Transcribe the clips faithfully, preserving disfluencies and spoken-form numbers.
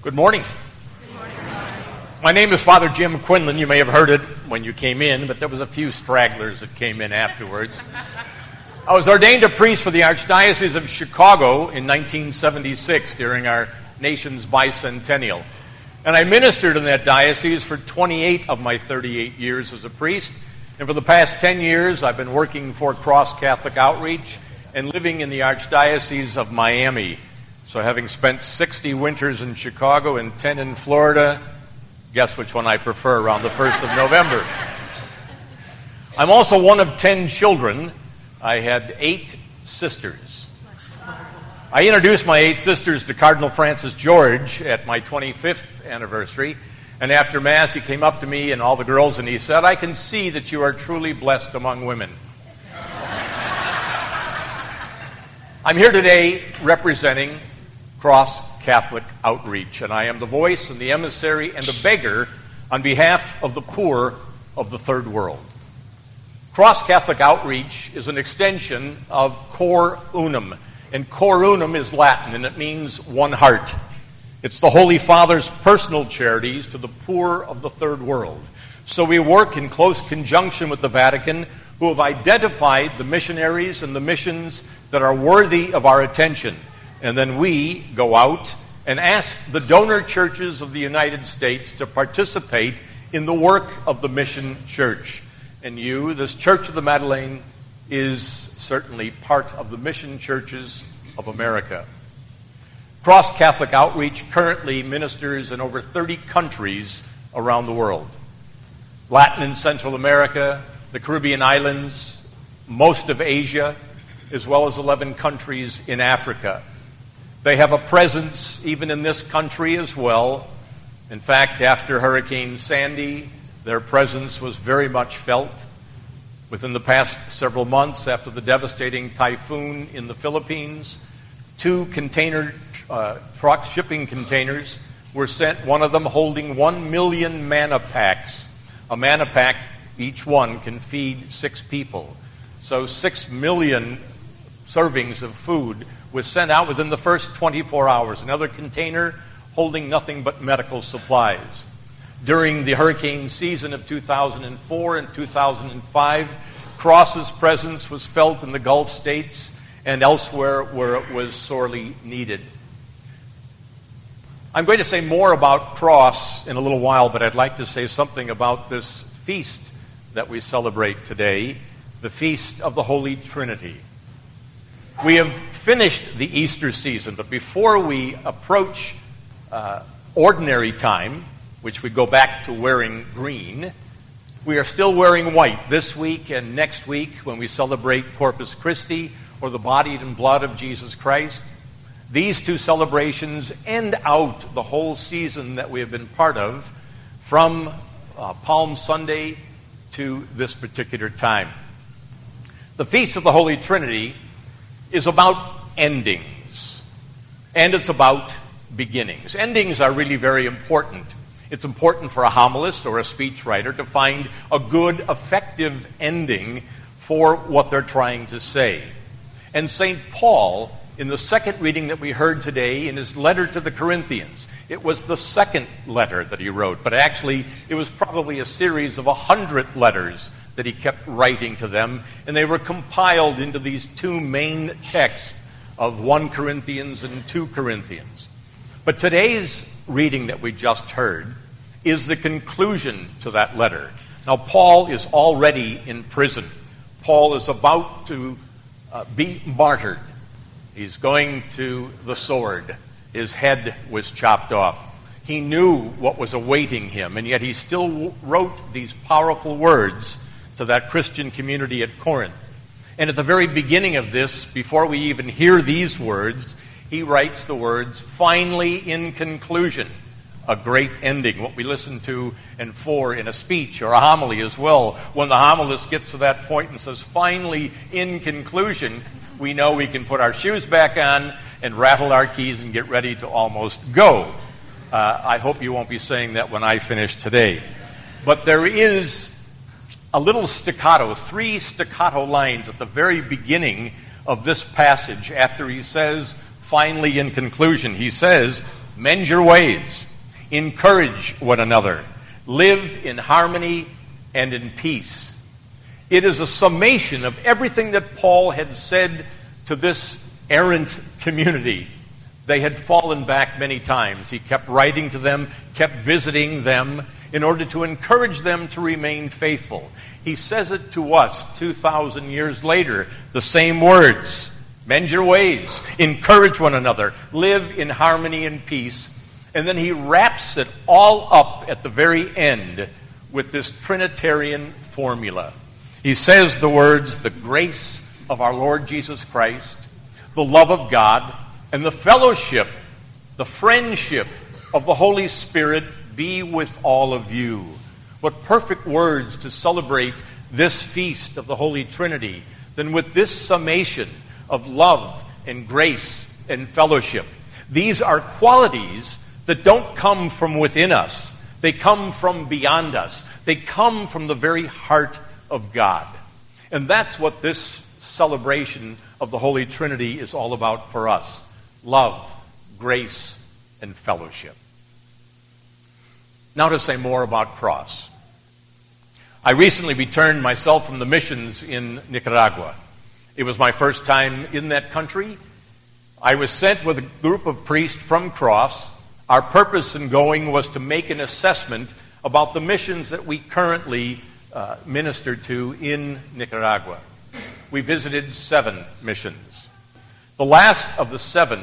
Good morning. Good morning. My name is Father Jim Quinlan. You may have heard it when you came in, but there was a few stragglers that came in afterwards. I was ordained a priest for the Archdiocese of Chicago in nineteen seventy-six during our nation's bicentennial. And I ministered in that diocese for twenty-eight of my thirty-eight years as a priest. And for the past ten years, I've been working for Cross Catholic Outreach and living in the Archdiocese of Miami. So having spent sixty winters in Chicago and ten in Florida, guess which one I prefer around the first of November. I'm also one of ten children. I had eight sisters. I introduced my eight sisters to Cardinal Francis George at my twenty-fifth anniversary. And after Mass, he came up to me and all the girls and he said, "I can see that you are truly blessed among women." I'm here today representing Cross Catholic Outreach, and I am the voice and the emissary and the beggar on behalf of the poor of the third world. Cross Catholic Outreach is an extension of Cor Unum, and Cor Unum is Latin, and it means one heart. It's the Holy Father's personal charities to the poor of the third world. So we work in close conjunction with the Vatican, who have identified the missionaries and the missions that are worthy of our attention. And then we go out and ask the donor churches of the United States to participate in the work of the mission church. And you, this Church of the Madeleine, is certainly part of the mission churches of America. Cross Catholic Outreach currently ministers in over thirty countries around the world. Latin and Central America, the Caribbean islands, most of Asia, as well as eleven countries in Africa. They have a presence even in this country as well. In fact, after Hurricane Sandy, their presence was very much felt. Within the past several months, after the devastating typhoon in the Philippines, two container uh, truck shipping containers were sent, one of them holding one million manna packs. A manna pack, each one, can feed six people. So six million servings of food was sent out within the first twenty-four hours. Another container holding nothing but medical supplies. During the hurricane season of two thousand four and two thousand five, Cross's presence was felt in the Gulf states and elsewhere where it was sorely needed. I'm going to say more about Cross in a little while, but I'd like to say something about this feast that we celebrate today, the Feast of the Holy Trinity. We have finished the Easter season, but before we approach uh, ordinary time, which we go back to wearing green, we are still wearing white this week and next week when we celebrate Corpus Christi, or the body and blood of Jesus Christ. These two celebrations end out the whole season that we have been part of from uh, Palm Sunday to this particular time. The Feast of the Holy Trinity is about endings, and it's about beginnings. Endings are really very important. It's important for a homilist or a speechwriter to find a good, effective ending for what they're trying to say. And Saint Paul, in the second reading that we heard today in his letter to the Corinthians, it was the second letter that he wrote, but actually it was probably a series of a hundred letters that he kept writing to them, and they were compiled into these two main texts of First Corinthians and Second Corinthians. But today's reading that we just heard is the conclusion to that letter. Now, Paul is already in prison. Paul is about to uh, be martyred. He's going to the sword. His head was chopped off. He knew what was awaiting him, and yet he still wrote these powerful words to that Christian community at Corinth. And at the very beginning of this, before we even hear these words, he writes the words, "Finally, in conclusion," a great ending, what we listen to and for in a speech or a homily as well. When the homilist gets to that point and says, "Finally, in conclusion," we know we can put our shoes back on and rattle our keys and get ready to almost go. Uh, I hope you won't be saying that when I finish today. But there is a little staccato, three staccato lines at the very beginning of this passage after he says, "Finally, in conclusion." He says, Mend your ways. Encourage one another. Live in harmony and in peace. It is a summation of everything that Paul had said to this errant community. They had fallen back many times. He kept writing to them, kept visiting them in order to encourage them to remain faithful. He says it to us two thousand years later, the same words. Mend your ways, encourage one another, live in harmony and peace. And then he wraps it all up at the very end with this Trinitarian formula. He says the words, the grace of our Lord Jesus Christ, the love of God, and the fellowship, the friendship of the Holy Spirit be with all of you. What perfect words to celebrate this feast of the Holy Trinity than with this summation of love and grace and fellowship. These are qualities that don't come from within us. They come from beyond us. They come from the very heart of God. And that's what this celebration of the Holy Trinity is all about for us. Love, grace, and fellowship. Now to say more about Cross. I recently returned myself from the missions in Nicaragua. It was my first time in that country. I was sent with a group of priests from Cross. Our purpose in going was to make an assessment about the missions that we currently uh, minister to in Nicaragua. We visited seven missions. The last of the seven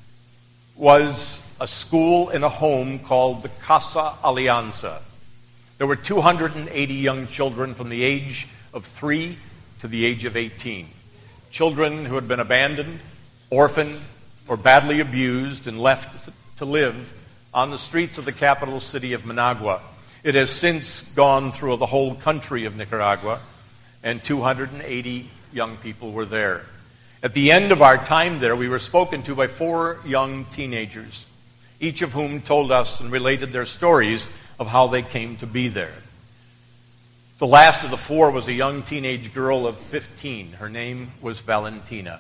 was a school and a home called the Casa Alianza. There were two hundred eighty young children from the age of three to the age of eighteen. Children who had been abandoned, orphaned, or badly abused and left to live on the streets of the capital city of Managua. It has since gone through the whole country of Nicaragua, and two hundred eighty young people were there. At the end of our time there, we were spoken to by four young teenagers, each of whom told us and related their stories of how they came to be there. The last of the four was a young teenage girl of fifteen. Her name was Valentina.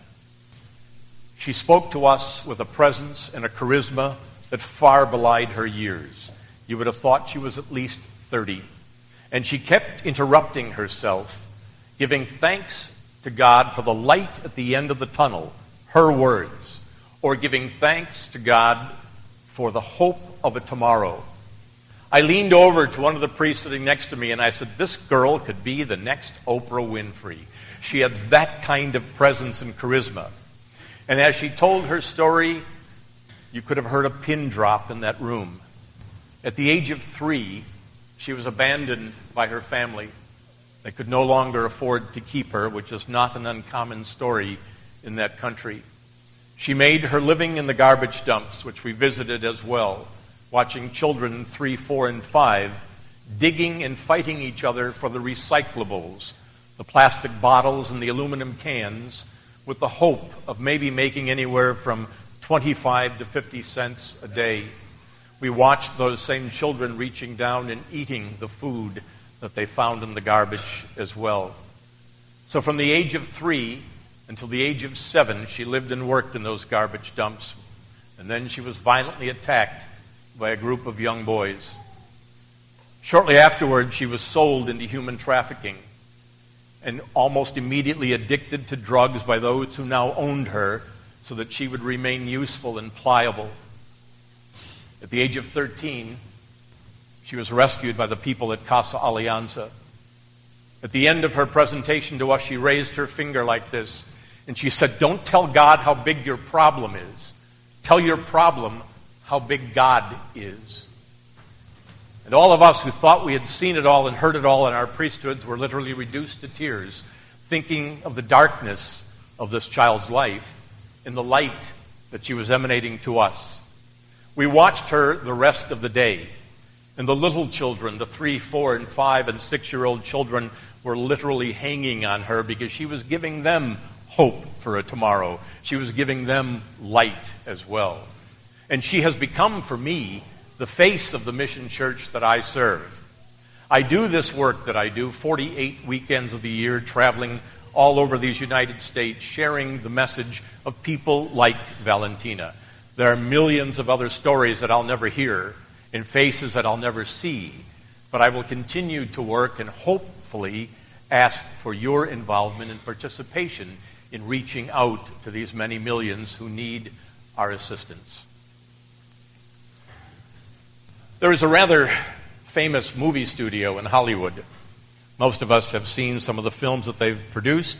She spoke to us with a presence and a charisma that far belied her years. You would have thought she was at least thirty. And she kept interrupting herself, giving thanks to God for the light at the end of the tunnel, her words, or giving thanks to God for the hope of a tomorrow. I leaned over to one of the priests sitting next to me and I said, this girl could be the next Oprah Winfrey. She had that kind of presence and charisma. And as she told her story, you could have heard a pin drop in that room. At the age of three, she was abandoned by her family. They could no longer afford to keep her, which is not an uncommon story in that country. She made her living in the garbage dumps, which we visited as well, watching children three, four, and five digging and fighting each other for the recyclables, the plastic bottles and the aluminum cans, with the hope of maybe making anywhere from twenty-five to fifty cents a day. We watched those same children reaching down and eating the food that they found in the garbage as well. So from the age of three until the age of seven, she lived and worked in those garbage dumps. And then she was violently attacked by a group of young boys. Shortly afterward, she was sold into human trafficking and almost immediately addicted to drugs by those who now owned her so that she would remain useful and pliable. At the age of thirteen, she was rescued by the people at Casa Alianza. At the end of her presentation to us, she raised her finger like this, and she said, don't tell God how big your problem is. Tell your problem how big God is. And all of us who thought we had seen it all and heard it all in our priesthoods were literally reduced to tears, thinking of the darkness of this child's life in the light that she was emanating to us. We watched her the rest of the day, and the little children, the three, four, and five, and six-year-old children, were literally hanging on her because she was giving them hope for a tomorrow. She was giving them light as well. And she has become, for me, the face of the mission church that I serve. I do this work that I do forty-eight weekends of the year, traveling all over these United States, sharing the message of people like Valentina. There are millions of other stories that I'll never hear and faces that I'll never see. But I will continue to work and hopefully ask for your involvement and participation in reaching out to these many millions who need our assistance. There is a rather famous movie studio in Hollywood. Most of us have seen some of the films that they've produced.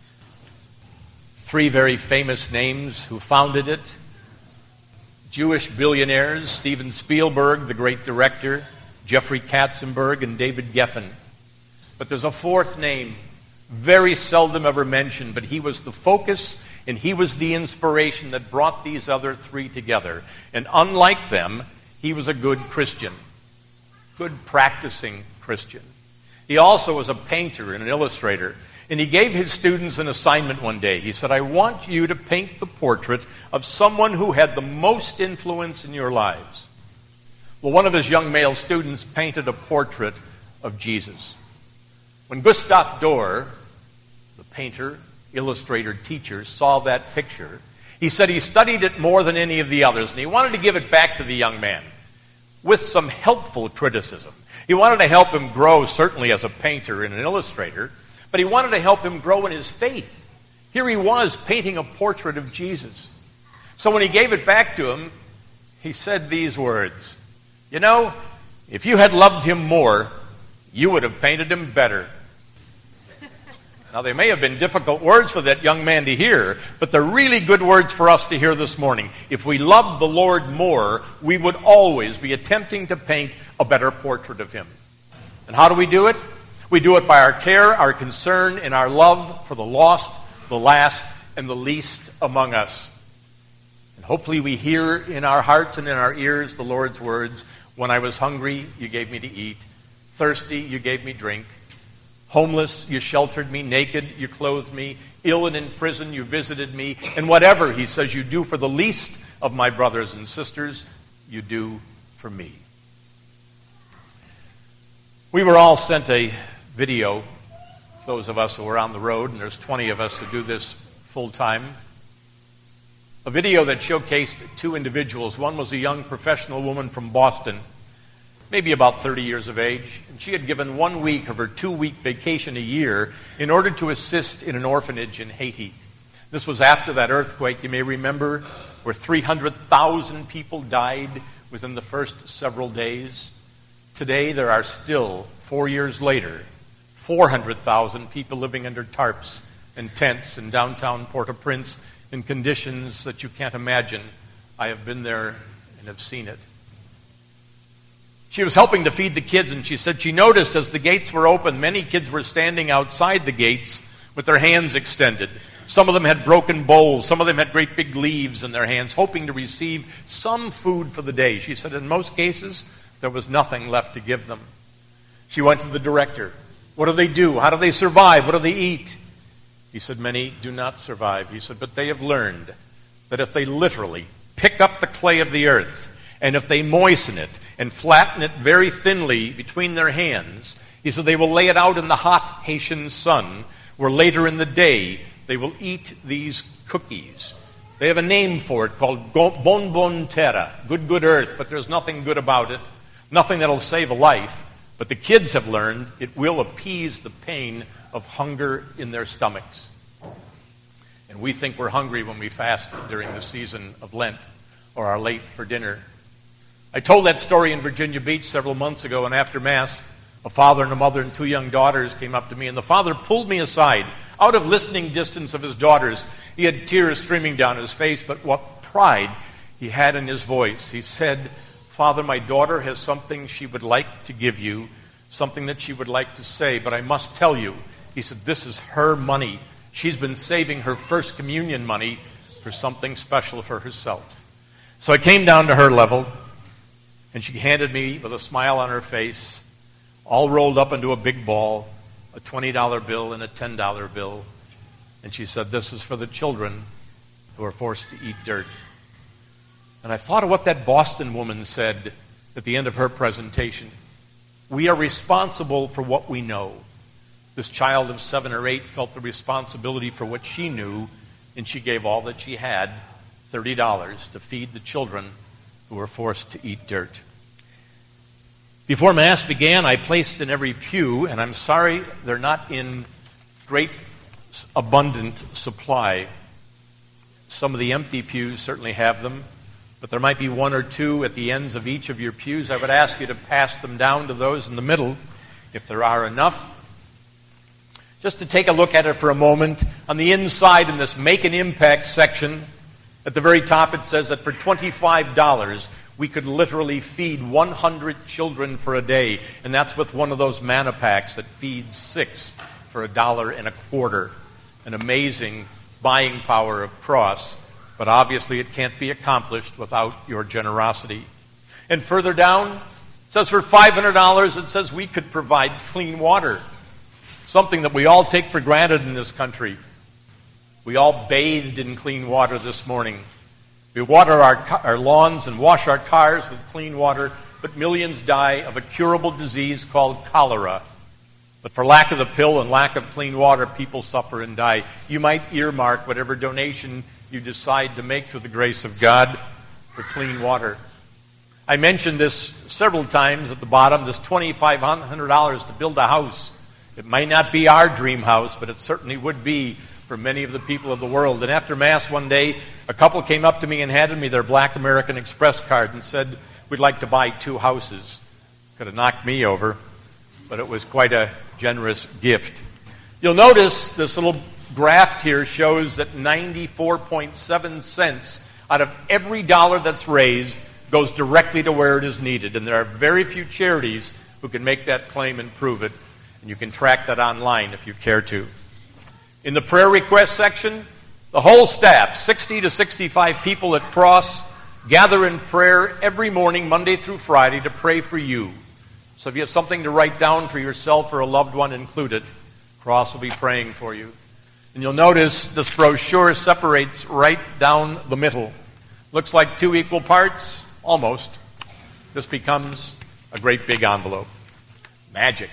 Three very famous names who founded it. Jewish billionaires, Steven Spielberg, the great director, Jeffrey Katzenberg, and David Geffen. But there's a fourth name, very seldom ever mentioned, but he was the focus and he was the inspiration that brought these other three together. And unlike them, he was a good Christian, good practicing Christian. He also was a painter and an illustrator. And he gave his students an assignment one day. He said, I want you to paint the portrait of someone who had the most influence in your lives. Well, one of his young male students painted a portrait of Jesus. When Gustav Dorr, the painter, illustrator, teacher, saw that picture, he said he studied it more than any of the others, and he wanted to give it back to the young man with some helpful criticism. He wanted to help him grow, certainly as a painter and an illustrator, but he wanted to help him grow in his faith. Here he was painting a portrait of Jesus. So when he gave it back to him, he said these words, you know, if you had loved him more, you would have painted him better. Now, they may have been difficult words for that young man to hear, but they're really good words for us to hear this morning. If we loved the Lord more, we would always be attempting to paint a better portrait of him. And how do we do it? We do it by our care, our concern, and our love for the lost, the last, and the least among us. And hopefully we hear in our hearts and in our ears the Lord's words, when I was hungry, you gave me to eat. Thirsty, you gave me drink. Homeless, you sheltered me. Naked, you clothed me. Ill and in prison, you visited me. And whatever, he says, you do for the least of my brothers and sisters, you do for me. We were all sent a video, those of us who were on the road, and there's twenty of us who do this full time. A video that showcased two individuals. One was a young professional woman from Boston, maybe about thirty years of age, and she had given one week of her two-week vacation a year in order to assist in an orphanage in Haiti. This was after that earthquake, you may remember, where three hundred thousand people died within the first several days. Today, there are still, four years later, four hundred thousand people living under tarps and tents in downtown Port-au-Prince in conditions that you can't imagine. I have been there and have seen it. She was helping to feed the kids, and she said she noticed as the gates were open, many kids were standing outside the gates with their hands extended. Some of them had broken bowls. Some of them had great big leaves in their hands, hoping to receive some food for the day. She said in most cases, there was nothing left to give them. She went to the director. What do they do? How do they survive? What do they eat? He said, many do not survive. He said, but they have learned that if they literally pick up the clay of the earth, and if they moisten it and flatten it very thinly between their hands, he said they will lay it out in the hot Haitian sun, where later in the day they will eat these cookies. They have a name for it called Bon Bon Terra, good, good earth, but there's nothing good about it, nothing that'll save a life. But the kids have learned it will appease the pain of hunger in their stomachs. And we think we're hungry when we fast during the season of Lent or are late for dinner. I told that story in Virginia Beach several months ago, and after Mass, a father and a mother and two young daughters came up to me, and the father pulled me aside, out of listening distance of his daughters. He had tears streaming down his face, but what pride he had in his voice. He said, Father, my daughter has something she would like to give you, something that she would like to say, but I must tell you, he said, this is her money. She's been saving her first communion money for something special for herself. So I came down to her level, and she handed me, with a smile on her face, all rolled up into a big ball, a twenty dollar bill and a ten dollar bill. And she said, this is for the children who are forced to eat dirt. And I thought of what that Boston woman said at the end of her presentation. We are responsible for what we know. This child of seven or eight felt the responsibility for what she knew, and she gave all that she had thirty dollars to feed the children who were forced to eat dirt. Before Mass began, I placed in every pew, and I'm sorry they're not in great abundant supply. Some of the empty pews certainly have them, but there might be one or two at the ends of each of your pews. I would ask you to pass them down to those in the middle, if there are enough. Just to take a look at it for a moment, on the inside in this Make an Impact section, at the very top it says that for twenty-five dollars we could literally feed one hundred children for a day, and that's with one of those manna packs that feeds six for a dollar and a quarter. An amazing buying power of Cross, but obviously it can't be accomplished without your generosity. And further down, it says for five hundred dollars, it says we could provide clean water, something that we all take for granted in this country. We all bathed in clean water this morning. We water our, our lawns and wash our cars with clean water, but millions die of a curable disease called cholera. But for lack of the pill and lack of clean water, people suffer and die. You might earmark whatever donation you decide to make through the grace of God for clean water. I mentioned this several times at the bottom, this twenty-five hundred dollars to build a house. It might not be our dream house, but it certainly would be for many of the people of the world. And after Mass one day, a couple came up to me and handed me their Black American Express card and said, we'd like to buy two houses. Could have knocked me over, but it was quite a generous gift. You'll notice this little graph here shows that ninety-four point seven cents out of every dollar that's raised goes directly to where it is needed. And there are very few charities who can make that claim and prove it. And you can track that online if you care to. In the prayer request section, the whole staff, sixty to sixty-five people at Cross, gather in prayer every morning, Monday through Friday, to pray for you. So if you have something to write down for yourself or a loved one, include it. Cross will be praying for you. And you'll notice this brochure separates right down the middle. Looks like two equal parts, almost. This becomes a great big envelope. Magic.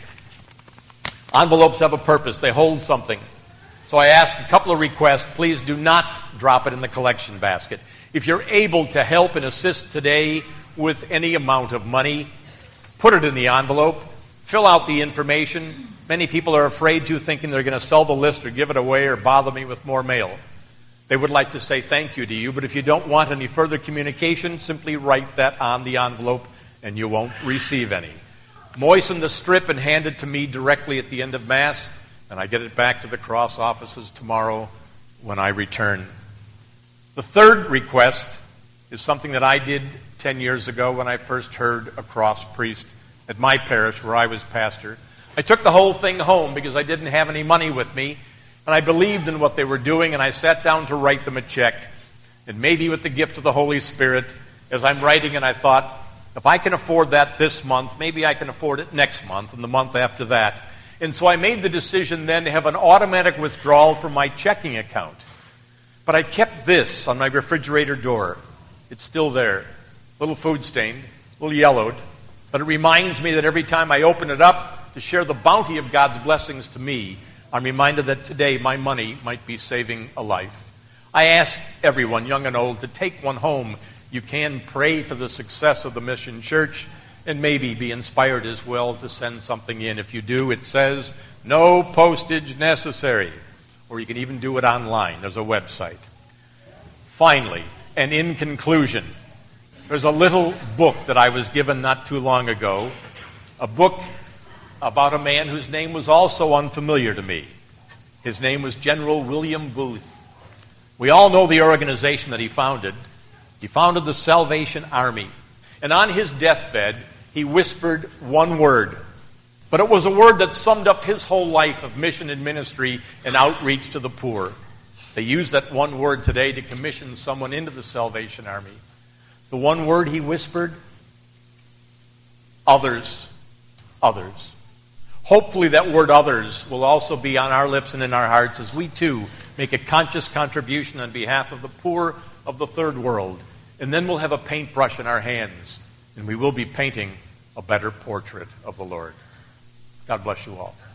Envelopes have a purpose. They hold something. So I ask a couple of requests. Please do not drop it in the collection basket. If you're able to help and assist today with any amount of money, put it in the envelope. Fill out the information. Many people are afraid to, thinking they're going to sell the list or give it away or bother me with more mail. They would like to say thank you to you, but if you don't want any further communication, simply write that on the envelope and you won't receive any. Moisten the strip and hand it to me directly at the end of Mass, and I get it back to the Cross offices tomorrow when I return. The third request is something that I did ten years ago when I first heard a Cross priest at my parish where I was pastor. I took the whole thing home because I didn't have any money with me, and I believed in what they were doing, and I sat down to write them a check. And maybe with the gift of the Holy Spirit, as I'm writing, and I thought, if I can afford that this month, maybe I can afford it next month and the month after that. And so I made the decision then to have an automatic withdrawal from my checking account. But I kept this on my refrigerator door. It's still there. A little food stained, a little yellowed. But it reminds me that every time I open it up to share the bounty of God's blessings to me, I'm reminded that today my money might be saving a life. I ask everyone, young and old, to take one home. You can pray for the success of the Mission Church and maybe be inspired as well to send something in. If you do, it says, no postage necessary. Or you can even do it online. There's a website. Finally, and in conclusion, there's a little book that I was given not too long ago, a book about a man whose name was also unfamiliar to me. His name was General William Booth. We all know the organization that he founded. He founded the Salvation Army. And on his deathbed, he whispered one word. But it was a word that summed up his whole life of mission and ministry and outreach to the poor. They use that one word today to commission someone into the Salvation Army. The one word he whispered, others, others. Hopefully that word others will also be on our lips and in our hearts as we too make a conscious contribution on behalf of the poor of the third world. And then we'll have a paintbrush in our hands and we will be painting a better portrait of the Lord. God bless you all.